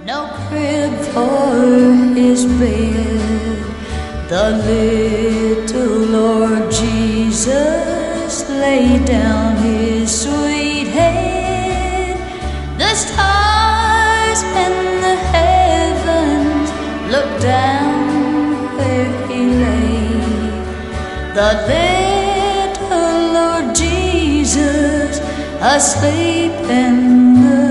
no crib for his bed. The little Lord Jesus laid down his sweet head. The stars and the heavens looked down where he lay. The little Lord Jesus asleep in the